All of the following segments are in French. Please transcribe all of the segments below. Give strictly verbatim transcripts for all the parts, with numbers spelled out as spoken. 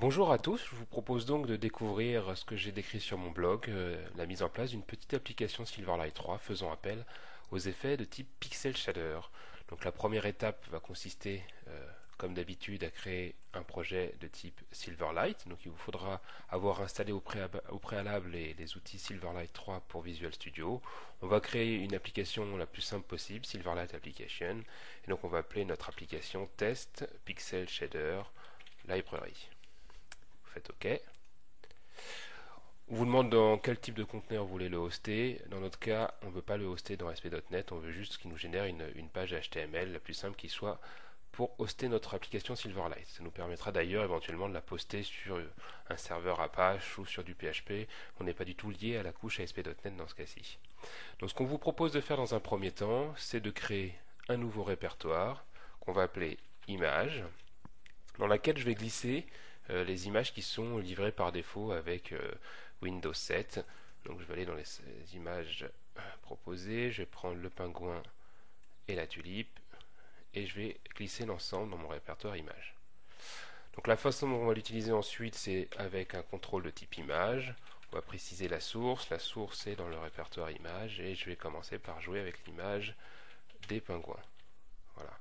Bonjour à tous, je vous propose donc de découvrir ce que j'ai décrit sur mon blog, euh, la mise en place d'une petite application Silverlight trois faisant appel aux effets de type Pixel Shader. Donc la première étape va consister, euh, comme d'habitude, à créer un projet de type Silverlight. Donc il vous faudra avoir installé au, préalable, au préalable les, les outils Silverlight trois pour Visual Studio. On va créer une application la plus simple possible, Silverlight Application. Et donc on va appeler notre application Test Pixel Shader Library. Faites OK. On vous demande dans quel type de conteneur vous voulez le hoster. Dans notre cas, on ne veut pas le hoster dans A S P point net, on veut juste qu'il nous génère une, une page H T M L la plus simple qui soit pour hoster notre application Silverlight. Ça nous permettra d'ailleurs éventuellement de la poster sur un serveur Apache ou sur du P H P. On n'est pas du tout lié à la couche A S P point net dans ce cas-ci. Donc ce qu'on vous propose de faire dans un premier temps, c'est de créer un nouveau répertoire qu'on va appeler Images, dans laquelle je vais glisser euh, les images qui sont livrées par défaut avec euh, Windows sept. Donc je vais aller dans les, les images euh, proposées, je vais prendre le pingouin et la tulipe et je vais glisser l'ensemble dans mon répertoire images. Donc la façon dont on va l'utiliser ensuite, c'est avec un contrôle de type image. On va préciser la source, la source est dans le répertoire images et je vais commencer par jouer avec l'image des pingouins. Voilà.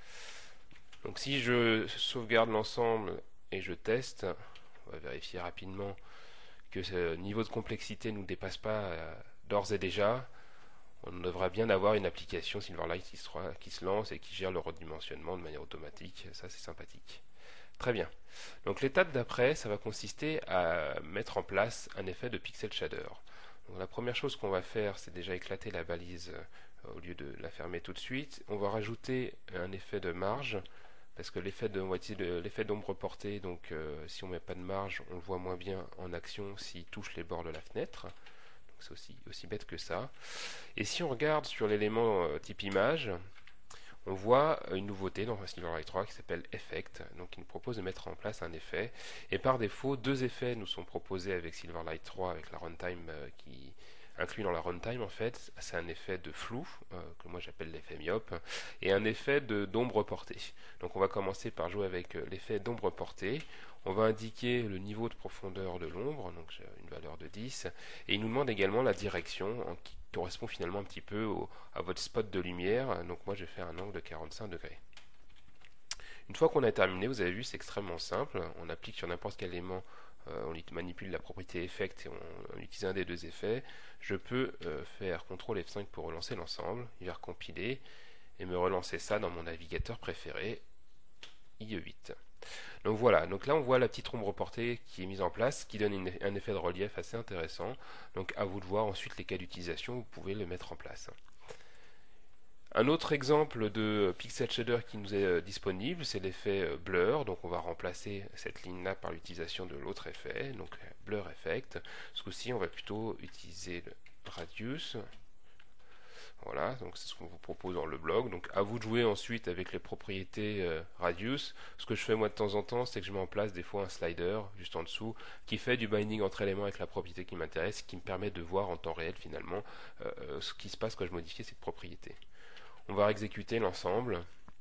Donc si je sauvegarde l'ensemble et je teste, on va vérifier rapidement que ce niveau de complexité ne nous dépasse pas euh, d'ores et déjà. On devrait bien avoir une application Silverlight qui se, qui se lance et qui gère le redimensionnement de manière automatique. Ça, c'est sympathique. Très bien. Donc l'étape d'après, ça va consister à mettre en place un effet de pixel shader. Donc, la première chose qu'on va faire, c'est déjà éclater la balise euh, au lieu de la fermer tout de suite. On va rajouter un effet de marge, parce que l'effet de moitié de l'effet d'ombre portée, donc euh, si on met pas de marge, on le voit moins bien en action s'il touche les bords de la fenêtre. Donc c'est aussi, aussi bête que ça. Et si on regarde sur l'élément euh, type image, on voit une nouveauté dans Silverlight trois qui s'appelle Effect, donc il nous propose de mettre en place un effet. Et par défaut, deux effets nous sont proposés avec Silverlight trois, avec la runtime euh, qui inclus dans la runtime en fait. C'est un effet de flou, euh, que moi j'appelle l'effet myope, et un effet de d'ombre portée. Donc on va commencer par jouer avec euh, l'effet d'ombre portée. On va indiquer le niveau de profondeur de l'ombre, donc j'ai une valeur de dix, et il nous demande également la direction en qui correspond finalement un petit peu au, à votre spot de lumière. Donc moi j'ai fait un angle de quarante-cinq degrés. Une fois qu'on a terminé, vous avez vu, c'est extrêmement simple. On applique sur n'importe quel élément, euh, on manipule la propriété effect et on, on utilise un des deux effets. Je peux euh, faire contrôle F cinq pour relancer l'ensemble. Il va recompiler et me relancer ça dans mon navigateur préféré, I E huit. Donc voilà, donc là on voit la petite ombre portée qui est mise en place, qui donne une, un effet de relief assez intéressant. Donc à vous de voir ensuite les cas d'utilisation, vous pouvez le mettre en place. Un autre exemple de pixel shader qui nous est disponible, c'est l'effet blur. Donc on va remplacer cette ligne-là par l'utilisation de l'autre effet, donc blur effect. Ce coup-ci, on va plutôt utiliser le radius. Voilà, donc c'est ce qu'on vous propose dans le blog. Donc à vous de jouer ensuite avec les propriétés euh, radius. Ce que je fais moi de temps en temps, c'est que je mets en place des fois un slider juste en dessous qui fait du binding entre éléments avec la propriété qui m'intéresse, qui me permet de voir en temps réel finalement euh, ce qui se passe quand je modifie cette propriété. On va exécuter l'ensemble.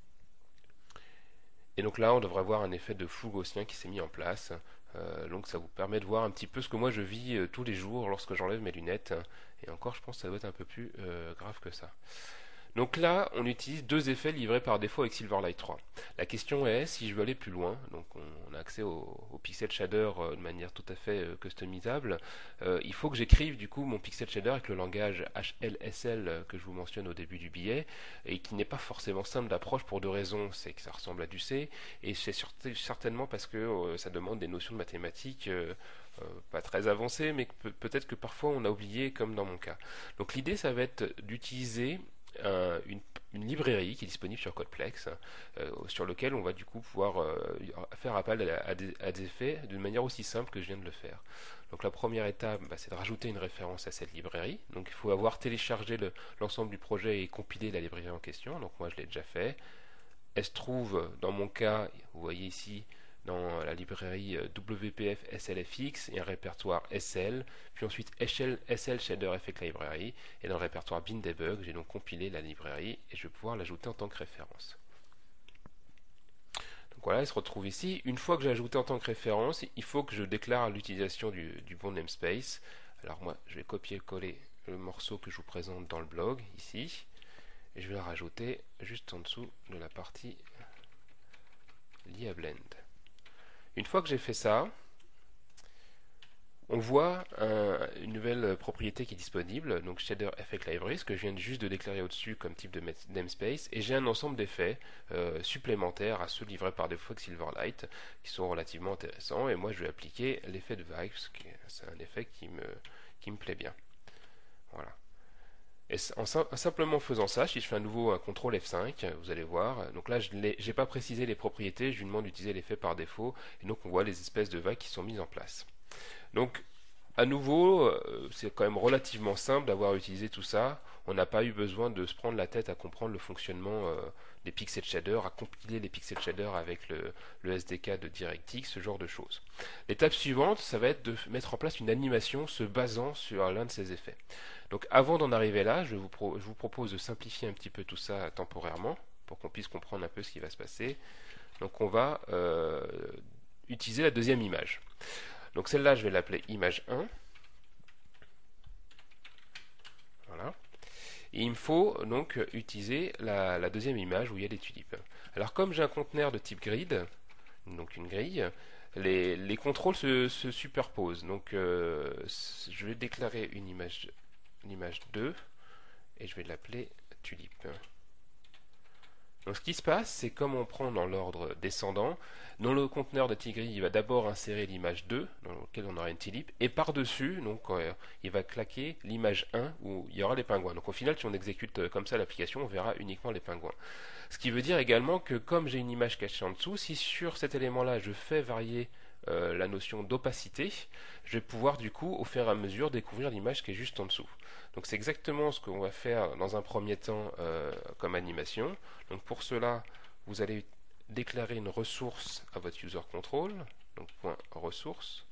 Et donc là, on devrait voir un effet de flou gaussien qui s'est mis en place. Euh, donc ça vous permet de voir un petit peu ce que moi je vis euh, tous les jours lorsque j'enlève mes lunettes. Et encore, je pense que ça doit être un peu plus euh, grave que ça. Donc là, on utilise deux effets livrés par défaut avec Silverlight trois. La question est, si je veux aller plus loin, donc on a accès au, au pixel shader de manière tout à fait euh, customisable, euh, il faut que j'écrive du coup mon pixel shader avec le langage H L S L que je vous mentionne au début du billet, et qui n'est pas forcément simple d'approche pour deux raisons. C'est que ça ressemble à du C, et c'est certainement parce que euh, ça demande des notions de mathématiques euh, euh, pas très avancées, mais peut- peut-être que parfois on a oublié, comme dans mon cas. Donc l'idée, ça va être d'utiliser un, une, une librairie qui est disponible sur Codeplex, euh, sur lequel on va du coup pouvoir euh, faire appel à, à, des, à des effets d'une manière aussi simple que je viens de le faire. Donc la première étape, bah, c'est de rajouter une référence à cette librairie. Donc il faut avoir téléchargé l'ensemble du projet et compilé la librairie en question. Donc moi je l'ai déjà fait. Elle se trouve, dans mon cas, vous voyez ici, dans la librairie W P F S L F X et un répertoire S L, puis ensuite S L Shader Effect Library, et dans le répertoire Bin Debug, j'ai donc compilé la librairie et je vais pouvoir l'ajouter en tant que référence. Donc voilà, il se retrouve ici. Une fois que j'ai ajouté en tant que référence, il faut que je déclare l'utilisation du, du bon namespace. Alors moi, je vais copier-coller le morceau que je vous présente dans le blog, ici. Et je vais le rajouter juste en dessous de la partie liée à Blend. Une fois que j'ai fait ça, on voit un, une nouvelle propriété qui est disponible, donc Shader Effect Libraries, que je viens juste de déclarer au-dessus comme type de namespace, et j'ai un ensemble d'effets euh, supplémentaires à ceux livrés par défaut avec Silverlight, qui sont relativement intéressants, et moi je vais appliquer l'effet de vague, parce que c'est un effet qui me, qui me plaît bien. Voilà. Et en, en simplement faisant ça, si je fais à nouveau un contrôle F cinq, vous allez voir, donc là je n'ai pas précisé les propriétés, je lui demande d'utiliser l'effet par défaut, et donc on voit les espèces de vagues qui sont mises en place. Donc, à nouveau, euh, c'est quand même relativement simple d'avoir utilisé tout ça. On n'a pas eu besoin de se prendre la tête à comprendre le fonctionnement euh, des pixel shaders, à compiler les pixel shaders avec le, le S D K de DirectX, ce genre de choses. L'étape suivante, ça va être de mettre en place une animation se basant sur l'un de ces effets. Donc, avant d'en arriver là, je vous, pro je vous propose de simplifier un petit peu tout ça temporairement pour qu'on puisse comprendre un peu ce qui va se passer. Donc, on va euh, utiliser la deuxième image. Donc celle-là, je vais l'appeler image un. Voilà. Et il me faut donc utiliser la, la deuxième image où il y a des tulipes. Alors comme j'ai un conteneur de type grid, donc une grille, les, les contrôles se, se superposent. Donc euh, je vais déclarer une image, une image deux et je vais l'appeler tulipe. Donc ce qui se passe, c'est comme on prend dans l'ordre descendant, dans le conteneur de Tigri, il va d'abord insérer l'image deux, dans lequel on aura une tulipe, et par-dessus, donc euh, il va claquer l'image un, où il y aura les pingouins. Donc au final, si on exécute euh, comme ça l'application, on verra uniquement les pingouins. Ce qui veut dire également que comme j'ai une image cachée en dessous, si sur cet élément-là, je fais varier euh, la notion d'opacité, je vais pouvoir du coup, au fur et à mesure, découvrir l'image qui est juste en dessous. Donc c'est exactement ce qu'on va faire dans un premier temps euh, comme animation. Donc pour cela, vous allez déclarer une ressource à votre user control, donc point ressource.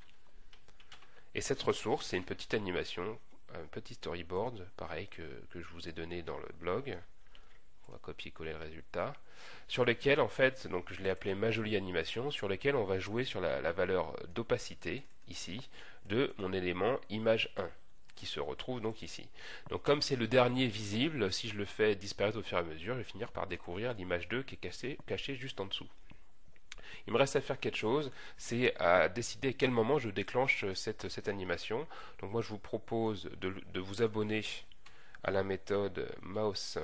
Et cette ressource, c'est une petite animation, un petit storyboard, pareil que, que je vous ai donné dans le blog. On va copier-coller le résultat, sur lequel en fait, donc je l'ai appelé ma jolie animation, sur lequel on va jouer sur la, la valeur d'opacité ici de mon élément image un, qui se retrouve donc ici. Donc comme c'est le dernier visible, si je le fais disparaître au fur et à mesure, je vais finir par découvrir l'image deux qui est cachée, cachée juste en dessous. Il me reste à faire quelque chose, c'est à décider à quel moment je déclenche cette, cette animation. Donc moi je vous propose de, de vous abonner à la méthode mouse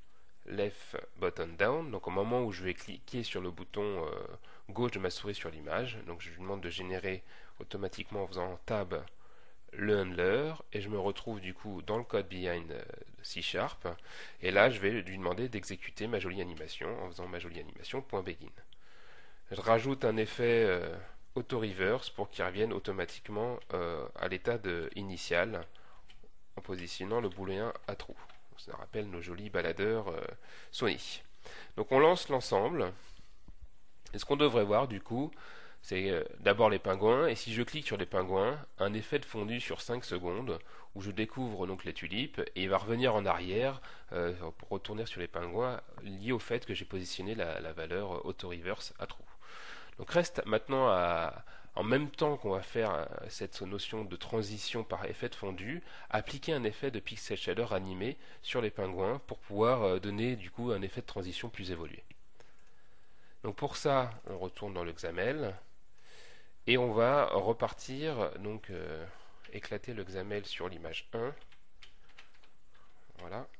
left button down, donc au moment où je vais cliquer sur le bouton euh, gauche de ma souris sur l'image, donc je lui demande de générer automatiquement en faisant tab le handler, et je me retrouve du coup dans le code behind euh, C Sharp, et là je vais lui demander d'exécuter ma jolie animation en faisant ma jolie animation.begin. Je rajoute un effet euh, auto-reverse pour qu'il revienne automatiquement euh, à l'état initial en positionnant le booléen à true. Ça rappelle nos jolis baladeurs euh, Sony. Donc on lance l'ensemble. Et ce qu'on devrait voir du coup, c'est euh, d'abord les pingouins. Et si je clique sur les pingouins, un effet de fondu sur cinq secondes où je découvre donc les tulipes et il va revenir en arrière euh, pour retourner sur les pingouins lié au fait que j'ai positionné la, la valeur auto-reverse à true. Donc reste maintenant à, en même temps qu'on va faire cette notion de transition par effet de fondu, appliquer un effet de pixel shader animé sur les pingouins pour pouvoir donner du coup un effet de transition plus évolué. Donc pour ça, on retourne dans le X M L et on va repartir, donc euh, éclater le X M L sur l'image un. Voilà.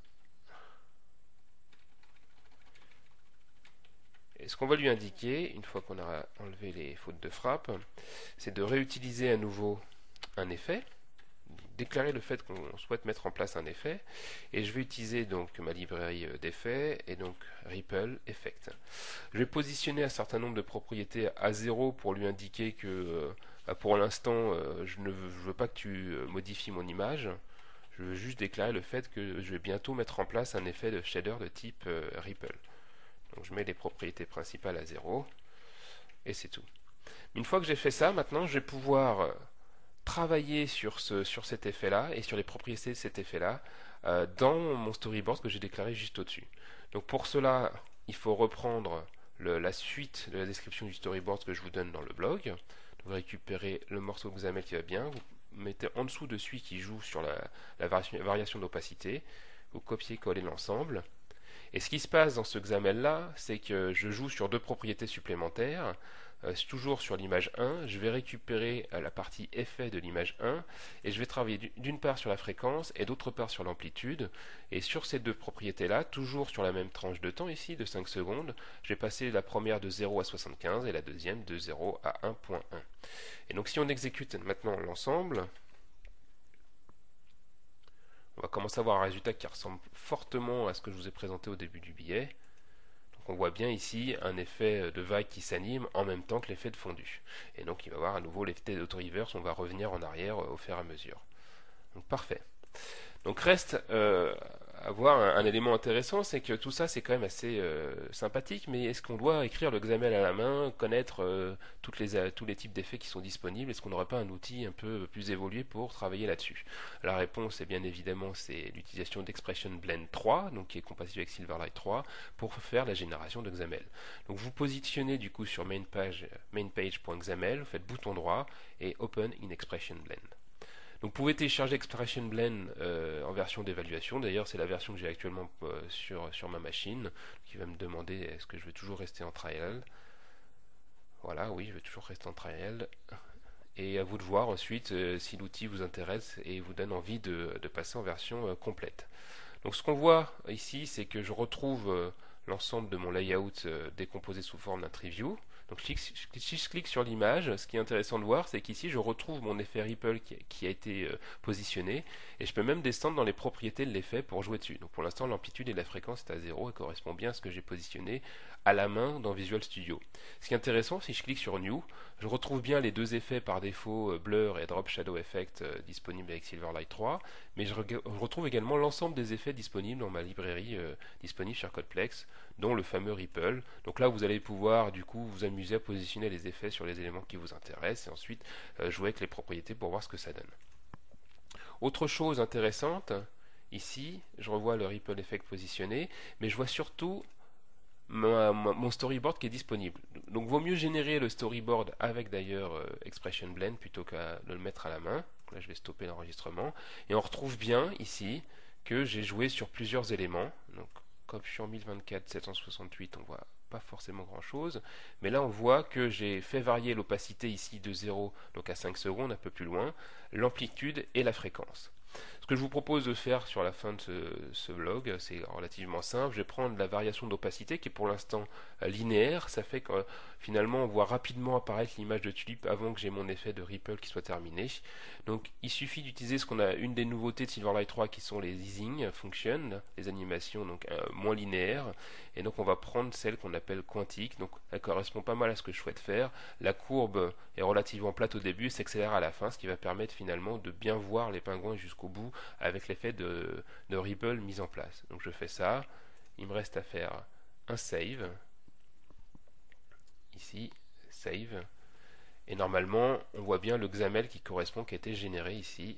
Et ce qu'on va lui indiquer, une fois qu'on a enlevé les fautes de frappe, c'est de réutiliser à nouveau un effet, déclarer le fait qu'on souhaite mettre en place un effet, et je vais utiliser donc ma librairie d'effets, et donc Ripple Effect. Je vais positionner un certain nombre de propriétés à zéro pour lui indiquer que euh, pour l'instant, euh, je ne veux, je veux pas que tu modifies mon image, je veux juste déclarer le fait que je vais bientôt mettre en place un effet de shader de type euh, Ripple. Donc je mets les propriétés principales à zéro et c'est tout. Une fois que j'ai fait ça, maintenant je vais pouvoir travailler sur, ce, sur cet effet-là et sur les propriétés de cet effet-là euh, dans mon storyboard que j'ai déclaré juste au-dessus. Donc pour cela, il faut reprendre le, la suite de la description du storyboard que je vous donne dans le blog. Vous récupérez le morceau Xaml qui va bien, vous mettez en dessous de celui qui joue sur la, la variation, variation d'opacité, vous copiez-collez l'ensemble. Et ce qui se passe dans ce Xaml là, c'est que je joue sur deux propriétés supplémentaires. Euh, toujours sur l'image un, je vais récupérer euh, la partie effet de l'image un et je vais travailler d'une part sur la fréquence et d'autre part sur l'amplitude. Et sur ces deux propriétés là, toujours sur la même tranche de temps ici de cinq secondes, je vais passer la première de zéro à soixante-quinze et la deuxième de zéro à un virgule un. Et donc si on exécute maintenant l'ensemble, on va commencer à avoir un résultat qui ressemble fortement à ce que je vous ai présenté au début du billet. Donc on voit bien ici un effet de vague qui s'anime en même temps que l'effet de fondu. Et donc il va y avoir à nouveau l'effet d'auto-reverse, on va revenir en arrière au fur et à mesure. Donc parfait. Donc reste euh, à voir un, un élément intéressant, c'est que tout ça c'est quand même assez euh, sympathique, mais est-ce qu'on doit écrire le Xaml à la main, connaître euh, toutes les, euh, tous les types d'effets qui sont disponibles? Est-ce qu'on n'aurait pas un outil un peu plus évolué pour travailler là-dessus? La réponse est bien évidemment c'est l'utilisation d'Expression Blend trois, donc qui est compatible avec Silverlight trois, pour faire la génération de Xaml. Donc vous positionnez du coup sur main page, mainpage.xaml, vous faites bouton droit et Open in Expression Blend. Donc vous pouvez télécharger Expression Blend euh, en version d'évaluation. D'ailleurs c'est la version que j'ai actuellement euh, sur, sur ma machine, qui va me demander est-ce que je vais toujours rester en trial. Voilà, oui, je vais toujours rester en trial. Et à vous de voir ensuite euh, si l'outil vous intéresse et vous donne envie de, de passer en version euh, complète. Donc ce qu'on voit ici, c'est que je retrouve euh, l'ensemble de mon layout euh, décomposé sous forme d'un tree view. Donc si je clique sur l'image, ce qui est intéressant de voir, c'est qu'ici je retrouve mon effet Ripple qui, qui a été euh, positionné, et je peux même descendre dans les propriétés de l'effet pour jouer dessus. Donc pour l'instant l'amplitude et la fréquence est à zéro et correspond bien à ce que j'ai positionné à la main dans Visual Studio. Ce qui est intéressant, si je clique sur New, je retrouve bien les deux effets par défaut, euh, Blur et Drop Shadow Effect, euh, disponibles avec Silverlight trois, mais je, re je retrouve également l'ensemble des effets disponibles dans ma librairie euh, disponible sur Codeplex, dont le fameux Ripple. Donc là vous allez pouvoir du coup vous amuser à positionner les effets sur les éléments qui vous intéressent et ensuite euh, jouer avec les propriétés pour voir ce que ça donne. Autre chose intéressante, ici je revois le Ripple Effect positionné, mais je vois surtout Ma, ma, mon storyboard qui est disponible. Donc vaut mieux générer le storyboard avec d'ailleurs euh, Expression Blend plutôt qu'à le mettre à la main. Donc là je vais stopper l'enregistrement et on retrouve bien ici que j'ai joué sur plusieurs éléments. Donc comme sur mille vingt-quatre sept cent soixante-huit on voit pas forcément grand chose, mais là on voit que j'ai fait varier l'opacité ici de zéro donc à cinq secondes, un peu plus loin, l'amplitude et la fréquence. Ce que je vous propose de faire sur la fin de ce, ce vlog, c'est relativement simple. Je vais prendre la variation d'opacité qui est pour l'instant euh, linéaire. Ça fait que euh, finalement on voit rapidement apparaître l'image de tulipe avant que j'ai mon effet de ripple qui soit terminé. Donc il suffit d'utiliser ce qu'on a, une des nouveautés de Silverlight trois qui sont les easing functions, les animations donc euh, moins linéaires. Et donc on va prendre celle qu'on appelle quantique. Donc elle correspond pas mal à ce que je souhaite faire. La courbe est relativement plate au début, s'accélère à la fin, ce qui va permettre finalement de bien voir les pingouins jusqu'au bout avec l'effet de, de Ripple mis en place. Donc je fais ça, il me reste à faire un save, ici, save, et normalement on voit bien le Xaml qui correspond, qui a été généré ici,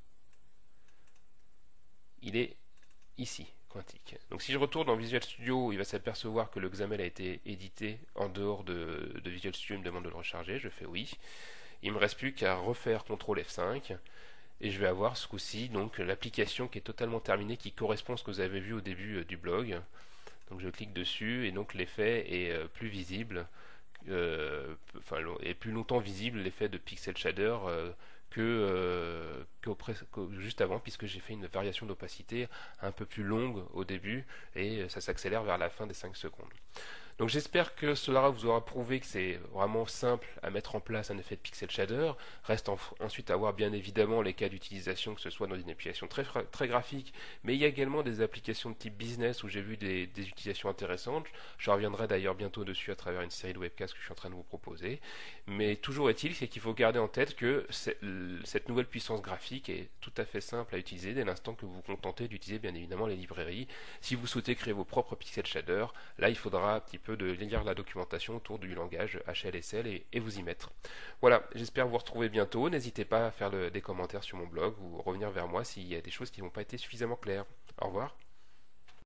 il est ici, quantique. Donc si je retourne dans Visual Studio, il va s'apercevoir que le Xaml a été édité en dehors de, de Visual Studio, il me demande de le recharger, je fais oui, il me reste plus qu'à refaire contrôle F cinq, et je vais avoir ce coup-ci donc l'application qui est totalement terminée, qui correspond à ce que vous avez vu au début euh, du blog. Donc je clique dessus et donc l'effet est euh, plus visible, euh, enfin est plus longtemps visible l'effet de pixel shader euh, que, euh, que, au que juste avant, puisque j'ai fait une variation d'opacité un peu plus longue au début et ça s'accélère vers la fin des cinq secondes. Donc j'espère que cela vous aura prouvé que c'est vraiment simple à mettre en place un effet de pixel shader. Reste en, ensuite à voir bien évidemment les cas d'utilisation, que ce soit dans une application très, très graphique, mais il y a également des applications de type business où j'ai vu des, des utilisations intéressantes. Je reviendrai d'ailleurs bientôt dessus à travers une série de webcasts que je suis en train de vous proposer. Mais toujours est-il, c'est qu'il faut garder en tête que cette nouvelle puissance graphique est tout à fait simple à utiliser dès l'instant que vous vous contentez d'utiliser bien évidemment les librairies. Si vous souhaitez créer vos propres pixel shaders, là il faudra un petit peu de lire la documentation autour du langage H L S L et, et vous y mettre. Voilà, j'espère vous retrouver bientôt. N'hésitez pas à faire le, des commentaires sur mon blog ou revenir vers moi s'il y a des choses qui n'ont pas été suffisamment claires. Au revoir.